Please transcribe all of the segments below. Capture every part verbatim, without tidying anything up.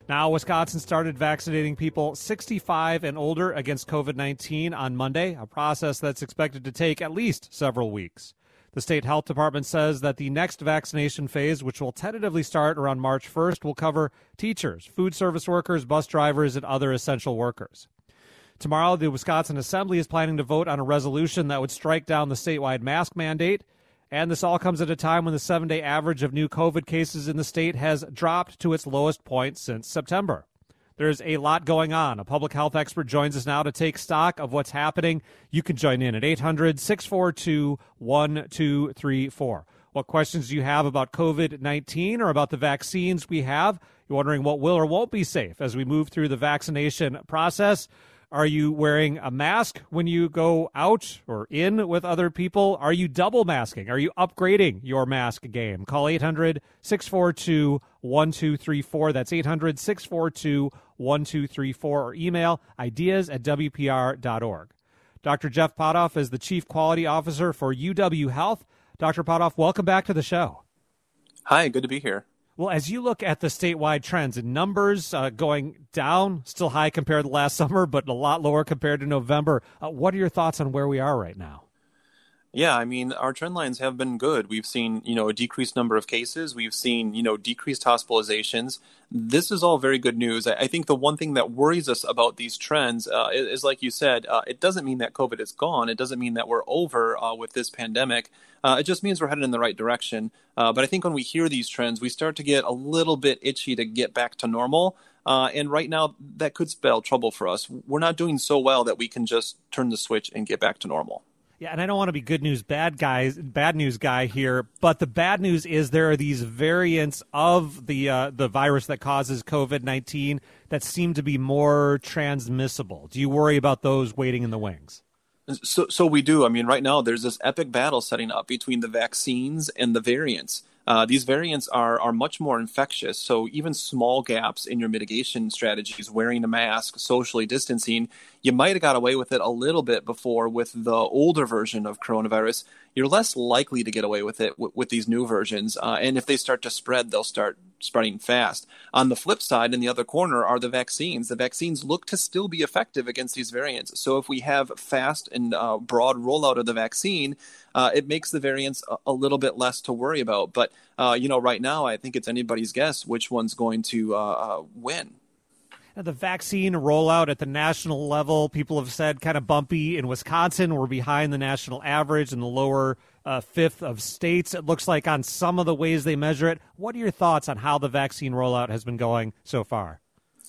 Now, Wisconsin started vaccinating people sixty-five and older against COVID nineteen on Monday, a process that's expected to take at least several weeks. The state health department says that the next vaccination phase, which will tentatively start around March first, will cover teachers, food service workers, bus drivers, and other essential workers. Tomorrow, the Wisconsin Assembly is planning to vote on a resolution that would strike down the statewide mask mandate. And this all comes at a time when the seven-day average of new COVID cases in the state has dropped to its lowest point since September. There's a lot going on. A public health expert joins us now to take stock of what's happening. You can join in at eight hundred, six four two, one two three four. What questions do you have about COVID nineteen or about the vaccines we have? You're wondering what will or won't be safe as we move through the vaccination process. Are you wearing a mask when you go out or in with other people? Are you double masking? Are you upgrading your mask game? Call eight hundred, six four two, one two three four. That's eight hundred, six four two, one two three four, or email ideas at w p r dot org. Doctor Jeff Potoff is the Chief Quality Officer for U W Health. Doctor Potoff, welcome back to the show. Hi, good to be here. Well, as you look at the statewide trends and numbers uh, going down, still high compared to last summer, but a lot lower compared to November, uh, what are your thoughts on where we are right now? Yeah, I mean, our trend lines have been good. We've seen, you know, a decreased number of cases. We've seen, you know, decreased hospitalizations. This is all very good news. I think the one thing that worries us about these trends uh, is, is, like you said, uh, it doesn't mean that COVID is gone. It doesn't mean that we're over uh, with this pandemic. Uh, it just means we're headed in the right direction. Uh, but I think when we hear these trends, we start to get a little bit itchy to get back to normal. Uh, and right now, that could spell trouble for us. We're not doing so well that we can just turn the switch and get back to normal. Yeah, and I don't want to be good news, bad guys, bad news guy here, but the bad news is there are these variants of the uh, the virus that causes COVID nineteen that seem to be more transmissible. Do you worry about those waiting in the wings? So, so we do. I mean, right now there's this epic battle setting up between the vaccines and the variants. Uh, these variants are are much more infectious, so even small gaps in your mitigation strategies, wearing a mask, socially distancing, you might have got away with it a little bit before with the older version of coronavirus. You're less likely to get away with it w- with these new versions, uh, and if they start to spread, they'll start spreading fast. On the flip side, in the other corner, are the vaccines. The vaccines look to still be effective against these variants. So if we have fast and uh, broad rollout of the vaccine, uh, it makes the variants a, a little bit less to worry about. But, uh, you know, right now, I think it's anybody's guess which one's going to uh, uh, win. The vaccine rollout at the national level, people have said kind of bumpy. In Wisconsin, we're behind the national average in the lower uh, fifth of states. It looks like on some of the ways they measure it. What are your thoughts on how the vaccine rollout has been going so far?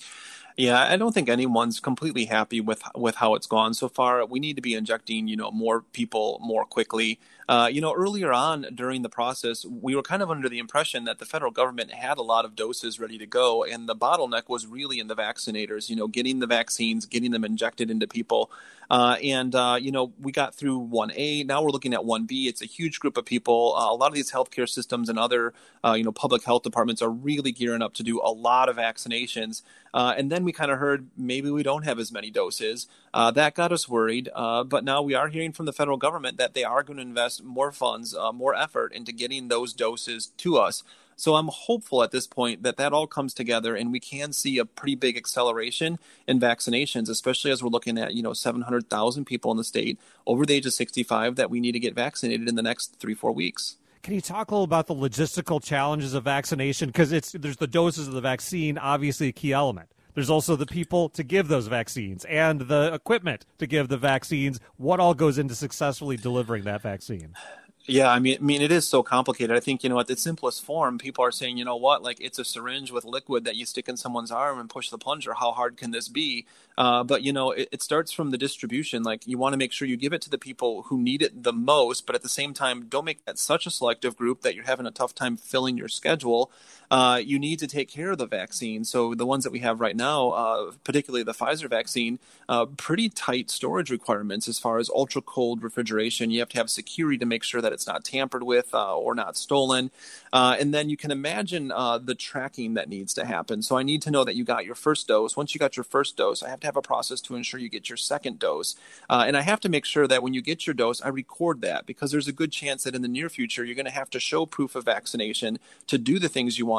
Yeah, I don't think anyone's completely happy with with how it's gone so far. We need to be injecting, you know, more people more quickly. Uh, you know, earlier on during the process, we were kind of under the impression that the federal government had a lot of doses ready to go, and the bottleneck was really in the vaccinators, you know, getting the vaccines, getting them injected into people. Uh, and, uh, you know, we got through one A. Now we're looking at one B. It's a huge group of people. Uh, a lot of these healthcare systems and other, uh, you know, public health departments are really gearing up to do a lot of vaccinations. Uh, and then we kind of heard maybe we don't have as many doses. Uh, that got us worried. Uh, but now we are hearing from the federal government that they are going to invest more funds, uh, more effort into getting those doses to us. So I'm hopeful at this point that that all comes together and we can see a pretty big acceleration in vaccinations, especially as we're looking at, you know, seven hundred thousand people in the state over the age of sixty-five that we need to get vaccinated in the next three, four weeks. Can you talk a little about the logistical challenges of vaccination? Because it's there's the doses of the vaccine, obviously a key element. There's also the people to give those vaccines and the equipment to give the vaccines. What all goes into successfully delivering that vaccine? Yeah, I mean, I mean, it is so complicated. I think, you know, at the simplest form, people are saying, you know what, like it's a syringe with liquid that you stick in someone's arm and push the plunger. How hard can this be? Uh, but, you know, it, it starts from the distribution. Like you want to make sure you give it to the people who need it the most, but at the same time, don't make that such a selective group that you're having a tough time filling your schedule. Uh, you need to take care of the vaccine. So the ones that we have right now, uh, particularly the Pfizer vaccine, uh, pretty tight storage requirements as far as ultra cold refrigeration. You have to have security to make sure that it's not tampered with uh, or not stolen. Uh, and then you can imagine uh, the tracking that needs to happen. So I need to know that you got your first dose. Once you got your first dose, I have to have a process to ensure you get your second dose. Uh, and I have to make sure that when you get your dose, I record that because there's a good chance that in the near future, you're going to have to show proof of vaccination to do the things you want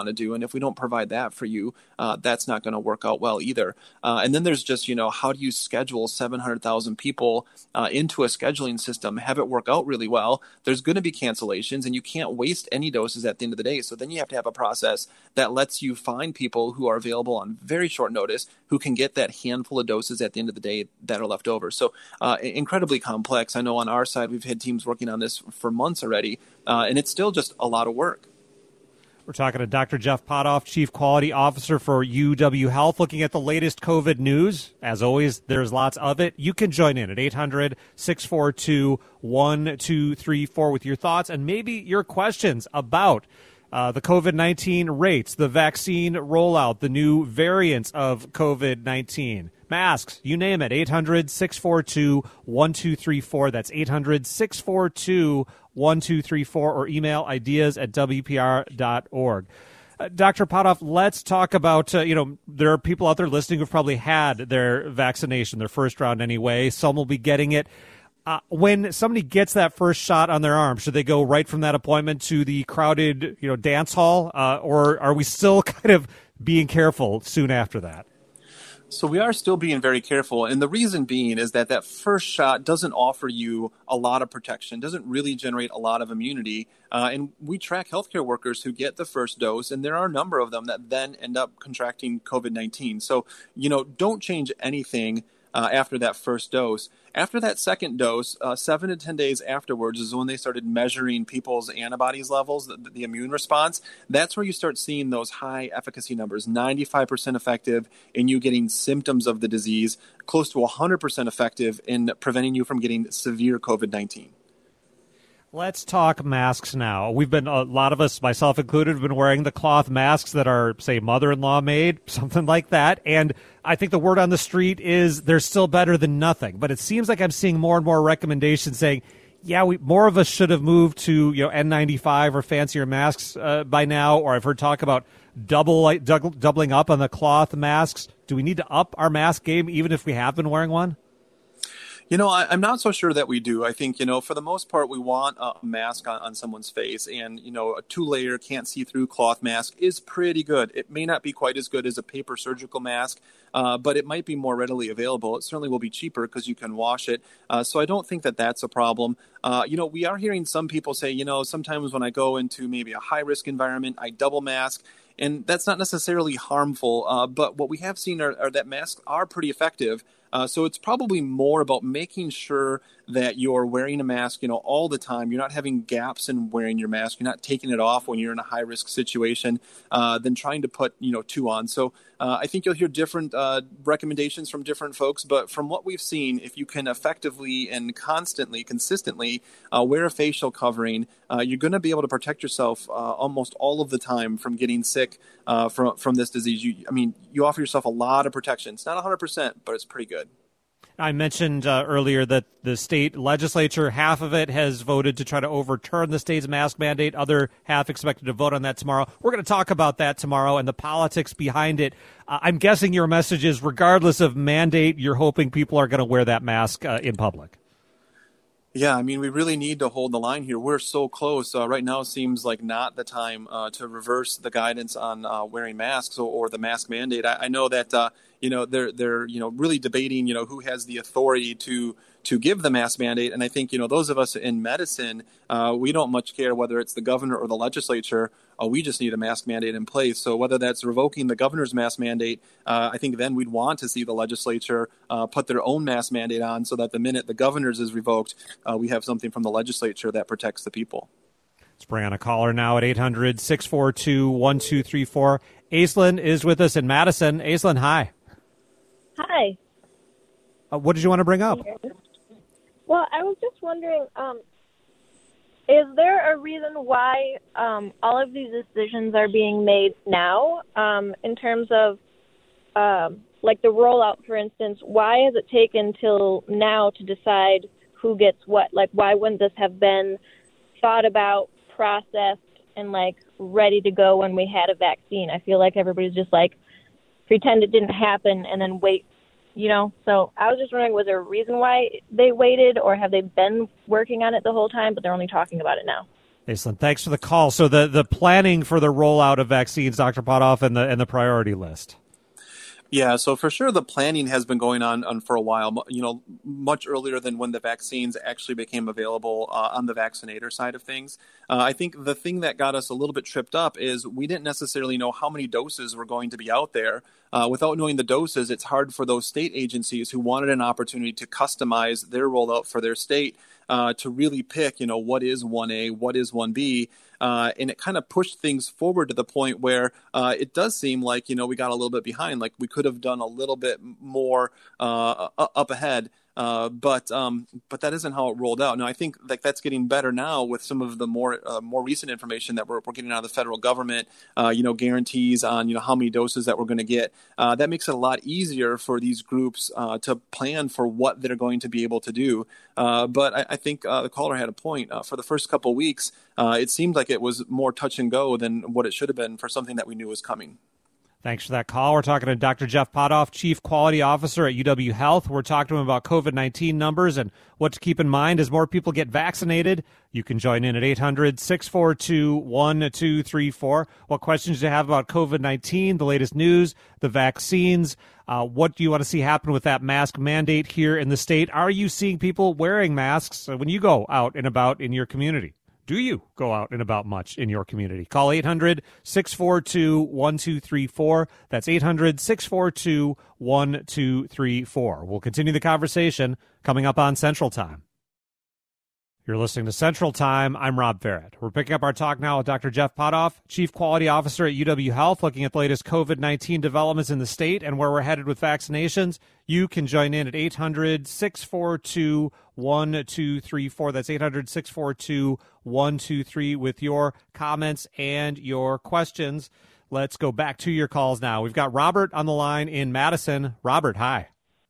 want to do. And if we don't provide that for you, uh, that's not going to work out well either. Uh, and then there's just, you know, how do you schedule seven hundred thousand people uh, into a scheduling system, have it work out really well? There's going to be cancellations, and you can't waste any doses at the end of the day. So then you have to have a process that lets you find people who are available on very short notice, who can get that handful of doses at the end of the day that are left over. So uh, incredibly complex. I know on our side, we've had teams working on this for months already, uh, and it's still just a lot of work. We're talking to Doctor Jeff Potthoff, Chief Quality Officer for U W Health, looking at the latest COVID news. As always, there's lots of it. You can join in at eight hundred, six four two, one two three four with your thoughts and maybe your questions about uh, the COVID nineteen rates, the vaccine rollout, the new variants of COVID nineteen. Masks, you name it, eight hundred, six four two, one two three four. That's eight hundred, six four two, one two three four, or email ideas at W P R dot org. Uh, Doctor Potthoff, let's talk about, uh, you know, there are people out there listening who've probably had their vaccination, their first round anyway. Some will be getting it. Uh, when somebody gets that first shot on their arm, should they go right from that appointment to the crowded, you know, dance hall, uh, or are we still kind of being careful soon after that? So we are still being very careful, and the reason being is that that first shot doesn't offer you a lot of protection, doesn't really generate a lot of immunity, uh, and we track healthcare workers who get the first dose, and there are a number of them that then end up contracting COVID nineteen. So, you know, don't change anything uh, after that first dose. After that second dose, uh, seven to ten days afterwards is when they started measuring people's antibodies levels, the, the immune response. That's where you start seeing those high efficacy numbers, ninety-five percent effective in you getting symptoms of the disease, close to one hundred percent effective in preventing you from getting severe COVID nineteen. Let's talk masks now. We've been, a lot of us, myself included, have been wearing the cloth masks that are, say, mother-in-law made, something like that. And I think the word on the street is they're still better than nothing. But it seems like I'm seeing more and more recommendations saying, yeah, we more of us should have moved to, you know, N ninety-five or fancier masks uh, by now. Or I've heard talk about double doubling up on the cloth masks. Do we need to up our mask game even if we have been wearing one? You know, I, I'm not so sure that we do. I think, you know, for the most part, we want a mask on, on someone's face. And, you know, a two-layer, can't-see-through cloth mask is pretty good. It may not be quite as good as a paper surgical mask, uh, but it might be more readily available. It certainly will be cheaper because you can wash it. Uh, so I don't think that that's a problem. Uh, you know, we are hearing some people say, you know, sometimes when I go into maybe a high-risk environment, I double mask. And that's not necessarily harmful, uh, but what we have seen are, are that masks are pretty effective. Uh, so it's probably more about making sure that you're wearing a mask, you know, all the time. You're not having gaps in wearing your mask. You're not taking it off when you're in a high-risk situation, uh, than trying to put, you know, two on. So uh, I think you'll hear different uh, recommendations from different folks. But from what we've seen, if you can effectively and constantly, consistently uh, wear a facial covering, uh, you're going to be able to protect yourself uh, almost all of the time from getting sick uh, from from this disease. You, I mean, you offer yourself a lot of protection. It's not one hundred percent, but it's pretty good. I mentioned uh, earlier that the state legislature, half of it has voted to try to overturn the state's mask mandate. Other half expected to vote on that tomorrow. We're going to talk about that tomorrow and the politics behind it. Uh, I'm guessing your message is, regardless of mandate, you're hoping people are going to wear that mask uh, in public. Yeah, I mean, we really need to hold the line here. We're so close. Uh, right now seems like not the time uh, to reverse the guidance on uh, wearing masks or, or the mask mandate. I, I know that, uh, you know, they're, they're, you know, really debating, you know, who has the authority to to give the mask mandate. And I think, you know, those of us in medicine, uh, we don't much care whether it's the governor or the legislature. Uh, we just need a mask mandate in place. So whether that's revoking the governor's mask mandate, uh, I think then we'd want to see the legislature uh, put their own mask mandate on so that the minute the governor's is revoked, uh, we have something from the legislature that protects the people. Let's bring on a caller now at eight hundred, six four two, one two three four. Aislinn is with us in Madison. Aislinn, hi. Hi. Uh, what did you want to bring up? Well, I was just wondering, um, is there a reason why um, all of these decisions are being made now um, in terms of, um, like, the rollout, for instance? Why has it taken till now to decide who gets what? Like, why wouldn't this have been thought about, processed, and, like, ready to go when we had a vaccine? I feel like everybody's just, like, pretend it didn't happen and then wait. You know, so I was just wondering, was there a reason why they waited, or have they been working on it the whole time, but they're only talking about it now? Excellent. Thanks for the call. So the, the planning for the rollout of vaccines, Doctor Potoff, and the and the priority list. Yeah, so for sure the planning has been going on, on for a while, you know, much earlier than when the vaccines actually became available uh, on the vaccinator side of things. Uh, I think the thing that got us a little bit tripped up is we didn't necessarily know how many doses were going to be out there. Uh, without knowing the doses, it's hard for those state agencies who wanted an opportunity to customize their rollout for their state uh, to really pick, you know, what is one A, what is one B. Uh, and it kind of pushed things forward to the point where uh, it does seem like, you know, we got a little bit behind, like we could have done a little bit more uh, up ahead. Uh, but um, but that isn't how it rolled out. Now, I think like that's getting better now with some of the more uh, more recent information that we're, we're getting out of the federal government, uh, you know, guarantees on, you know, how many doses that we're going to get. Uh, that makes it a lot easier for these groups uh, to plan for what they're going to be able to do. Uh, but I, I think uh, the caller had a point. Uh, for the first couple of weeks, uh, it seemed like it was more touch and go than what it should have been for something that we knew was coming. Thanks for that call. We're talking to Doctor Jeff Potoff, Chief Quality Officer at U W Health. We're talking to him about COVID nineteen numbers and what to keep in mind as more people get vaccinated. You can join in at eight hundred, six four two, one two three four. What questions do you have about COVID nineteen, the latest news, the vaccines? Uh, what do you want to see happen with that mask mandate here in the state? Are you seeing people wearing masks when you go out and about in your community? Do you go out and about much in your community? Call eight hundred, six four two, one two three four. That's eight hundred, six four two, one two three four. We'll continue the conversation coming up on Central Time. You're listening to Central Time. I'm Rob Barrett. We're picking up our talk now with Doctor Jeff Potoff, Chief Quality Officer at U W Health, looking at the latest COVID nineteen developments in the state and where we're headed with vaccinations. You can join in at eight hundred, six four two, one two three four. That's eight hundred, six four two, one two three with your comments and your questions. Let's go back to your calls now. We've got Robert on the line in Madison. Robert, hi.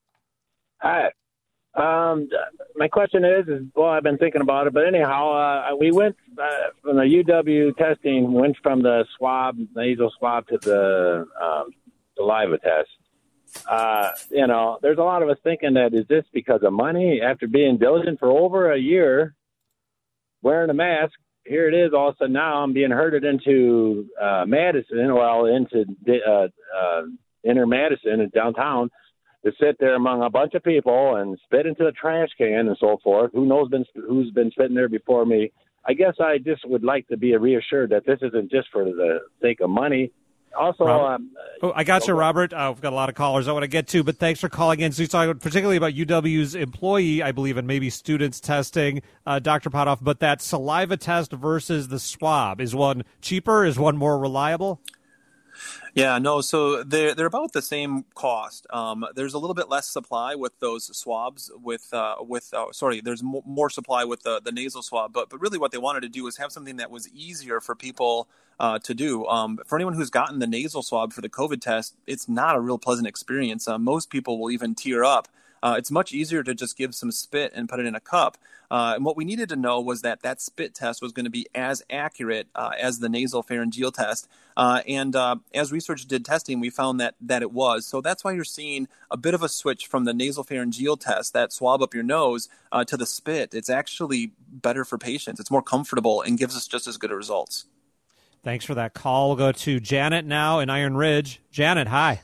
Hi. Um, my question is, is, well, I've been thinking about it, but anyhow, uh, we went uh, from the U W testing, went from the swab, nasal swab to the um, saliva test. Uh, you know, there's a lot of us thinking that is this because of money? After being diligent for over a year, wearing a mask, here it is. All of a sudden now I'm being herded into uh, Madison, well, into uh, uh, inner Madison in downtown, to sit there among a bunch of people and spit into the trash can and so forth. Who knows been, who's been spitting there before me? I guess I just would like to be reassured that this isn't just for the sake of money. Also, um, oh, I got you, Robert. Uh, we've got a lot of callers I want to get to, but thanks for calling in. So you're talking particularly about U W's employee, I believe, and maybe students testing, uh, Doctor Potoff, but that saliva test versus the swab, is one cheaper? Is one more reliable? Yeah, no, so they're, they're about the same cost. Um, there's a little bit less supply with those swabs with, uh, with uh, sorry, there's mo- more supply with the, the nasal swab, but, but really what they wanted to do is have something that was easier for people uh, to do. Um, for anyone who's gotten the nasal swab for the COVID test, it's not a real pleasant experience. Uh, most people will even tear up. Uh, it's much easier to just give some spit and put it in a cup. Uh, and what we needed to know was that that spit test was going to be as accurate uh, as the nasal pharyngeal test. Uh, and uh, as research did testing, we found that that it was. So that's why you're seeing a bit of a switch from the nasal pharyngeal test, that swab up your nose, uh, to the spit. It's actually better for patients. It's more comfortable and gives us just as good results. Thanks for that call. We'll go to Janet now in Iron Ridge. Janet, hi.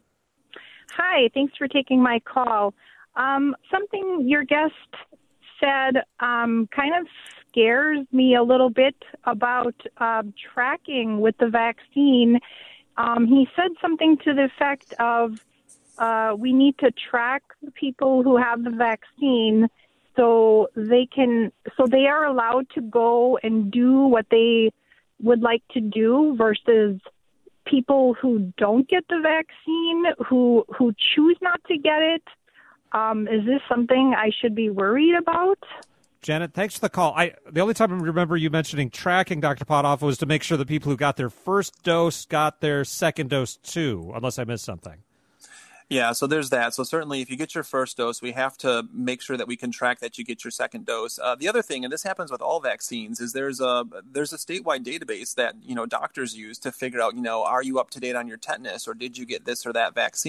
Hi, thanks for taking my call. Um, something your guest said um, kind of scares me a little bit about uh, tracking with the vaccine. Um, he said something to the effect of uh, we need to track the people who have the vaccine so they can, so they are allowed to go and do what they would like to do versus people who don't get the vaccine, who who choose not to get it. Um, is this something I should be worried about? Janet, thanks for the call. I the only time I remember you mentioning tracking, Doctor Potoff, was to make sure the people who got their first dose got their second dose too, unless I missed something. Yeah, so there's that. So certainly if you get your first dose, we have to make sure that we can track that you get your second dose. Uh, the other thing, and this happens with all vaccines, is there's a there's a statewide database that, you know, doctors use to figure out, you know, are you up to date on your tetanus or did you get this or that vaccine?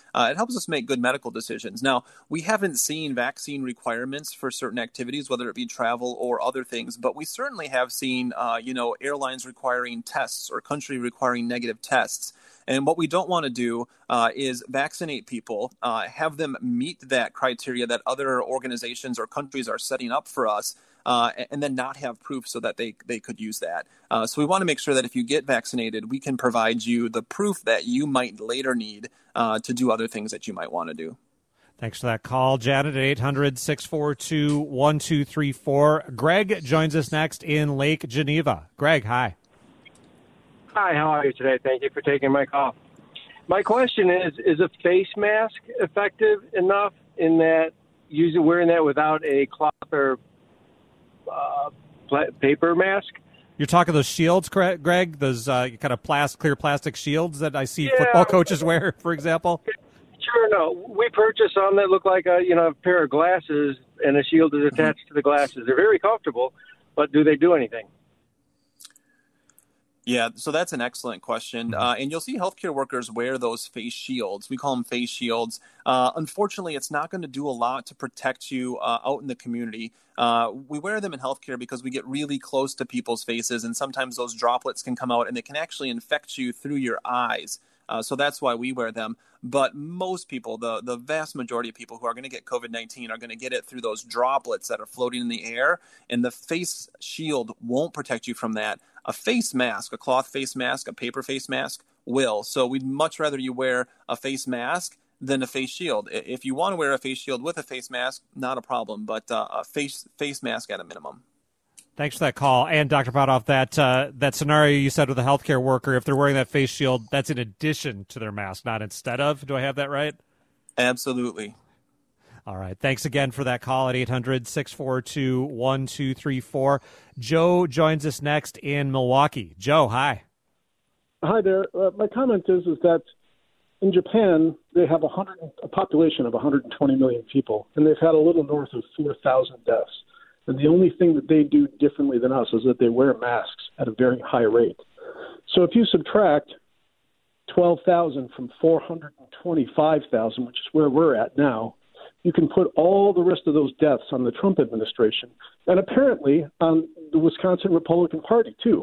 uh, it helps us make good medical decisions. Now, we haven't seen vaccine requirements for certain activities, whether it be travel or other things, but we certainly have seen, uh, you know, airlines requiring tests or country requiring negative tests. And what we don't want to do uh, is vaccinate people, uh, have them meet that criteria that other organizations or countries are setting up for us, uh, and then not have proof so that they, they could use that. Uh, so we want to make sure that if you get vaccinated, we can provide you the proof that you might later need uh, to do other things that you might want to do. Thanks for that call, Janet, at eight hundred, six four two, one two three four. Greg joins us next in Lake Geneva. Greg, hi. Hi, how are you today? Thank you for taking my call. My question is, is a face mask effective enough in that using wearing that without a cloth or uh, pla- paper mask? You're talking those shields, Greg, those uh, kind of plastic, clear plastic shields that I see yeah, football coaches wear, for example? Sure, no. We purchased some that look like a, you know, a pair of glasses, and a shield is attached to the glasses. They're very comfortable, but do they do anything? Yeah, so that's an excellent question. Uh, and you'll see healthcare workers wear those face shields. We call them face shields. Uh, unfortunately, it's not going to do a lot to protect you uh, out in the community. Uh, we wear them in healthcare because we get really close to people's faces, and sometimes those droplets can come out and they can actually infect you through your eyes. Uh, so that's why we wear them. But most people, the, the vast majority of people who are going to get COVID nineteen are going to get it through those droplets that are floating in the air. And the face shield won't protect you from that. A face mask, a cloth face mask, a paper face mask will. So we'd much rather you wear a face mask than a face shield. If you want to wear a face shield with a face mask, not a problem, but uh, a face face mask at a minimum. Thanks for that call. And Doctor Potoff, that uh, that scenario you said with a healthcare worker, if they're wearing that face shield, that's in addition to their mask, not instead of. Do I have that right? Absolutely. All right. Thanks again for that call at eight hundred, six four two, one two three four. Joe joins us next in Milwaukee. Joe, hi. Hi there. Uh, my comment is is that in Japan, they have a, hundred, a population of one hundred twenty million people, and they've had a little north of four thousand deaths. And the only thing that they do differently than us is that they wear masks at a very high rate. So if you subtract twelve thousand from four hundred twenty-five thousand, which is where we're at now, you can put all the rest of those deaths on the Trump administration and apparently on the Wisconsin Republican Party, too.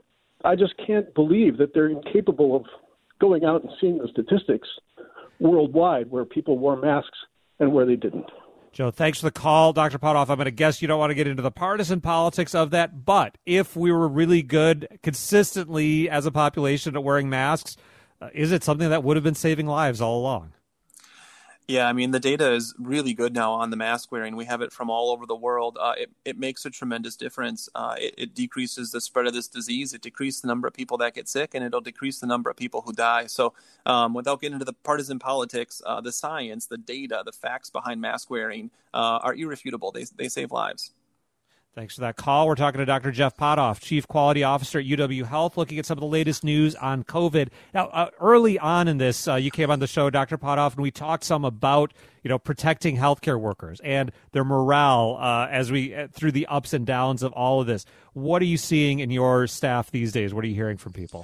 I just can't believe that they're incapable of going out and seeing the statistics worldwide where people wore masks and where they didn't. Joe, thanks for the call. Doctor Potoff, I'm going to guess you don't want to get into the partisan politics of that, but if we were really good consistently as a population at wearing masks, uh, is it something that would have been saving lives all along? Yeah, I mean, the data is really good now on the mask wearing. We have it from all over the world. Uh, it, it makes a tremendous difference. Uh, it, it decreases the spread of this disease. It decreases the number of people that get sick, and it'll decrease the number of people who die. So um, without getting into the partisan politics, uh, the science, the data, the facts behind mask wearing uh, are irrefutable. They, they save lives. Thanks for that call. We're talking to Doctor Jeff Potoff, Chief Quality Officer at U W Health, looking at some of the latest news on COVID. Now, uh, early on in this, uh, you came on the show, Doctor Potoff, and we talked some about, you know, protecting healthcare workers and their morale uh, as we uh, through the ups and downs of all of this. What are you seeing in your staff these days? What are you hearing from people?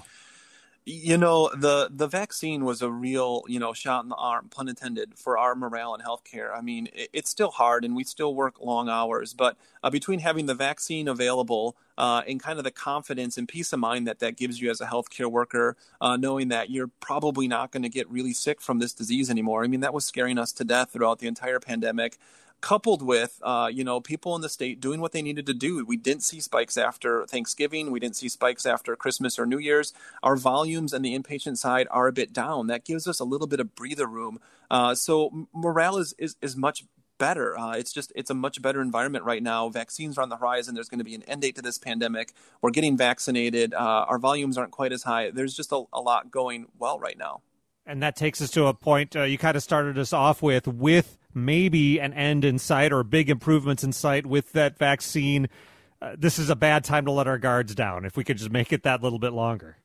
You know, the, the vaccine was a real, you know, shot in the arm, pun intended, for our morale in healthcare. I mean, it, it's still hard and we still work long hours, but uh, between having the vaccine available uh, and kind of the confidence and peace of mind that that gives you as a healthcare worker, uh, knowing that you're probably not going to get really sick from this disease anymore. I mean, that was scaring us to death throughout the entire pandemic. Coupled with, uh, you know, people in the state doing what they needed to do. We didn't see spikes after Thanksgiving. We didn't see spikes after Christmas or New Year's. Our volumes on the inpatient side are a bit down. That gives us a little bit of breather room. Uh, so morale is, is, is much better. Uh, it's just, it's a much better environment right now. Vaccines are on the horizon. There's going to be an end date to this pandemic. We're getting vaccinated. Uh, our volumes aren't quite as high. There's just a, a lot going well right now. And that takes us to a point uh, you kind of started us off with, with maybe an end in sight or big improvements in sight with that vaccine. Uh, this is a bad time to let our guards down if we could just make it that little bit longer.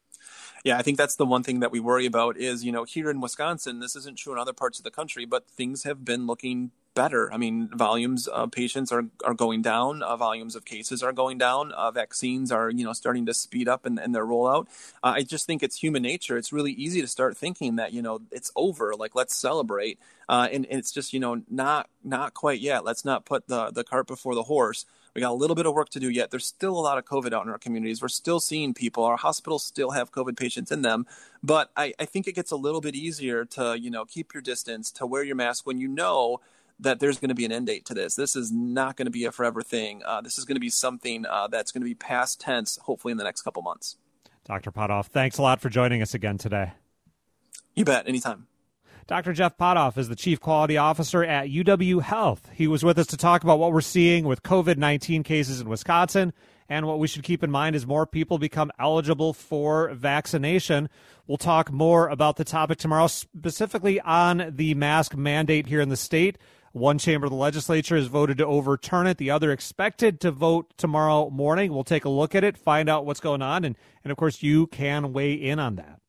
Yeah, I think that's the one thing that we worry about is, you know, here in Wisconsin, this isn't true in other parts of the country, but things have been looking better. I mean, volumes of patients are, are going down. Uh, volumes of cases are going down. Uh, vaccines are, you know, starting to speed up in, in their rollout. Uh, I just think it's human nature. It's really easy to start thinking that, you know, it's over. Like, let's celebrate. Uh, and, and it's just, you know, not not quite yet. Let's not put the, the cart before the horse. We got a little bit of work to do yet. There's still a lot of COVID out in our communities. We're still seeing people. Our hospitals still have COVID patients in them. But I, I think it gets a little bit easier to, you know, keep your distance, to wear your mask when you know that there's going to be an end date to this. This is not going to be a forever thing. Uh, this is going to be something uh, that's going to be past tense, hopefully in the next couple months. Doctor Potthoff, thanks a lot for joining us again today. You bet. Anytime. Doctor Jeff Potthoff is the Chief Quality Officer at U W Health. He was with us to talk about what we're seeing with COVID nineteen cases in Wisconsin and what we should keep in mind as more people become eligible for vaccination. We'll talk more about the topic tomorrow, specifically on the mask mandate here in the state. One chamber of the legislature has voted to overturn it. The other expected to vote tomorrow morning. We'll take a look at it, find out what's going on, and, and of course, you can weigh in on that.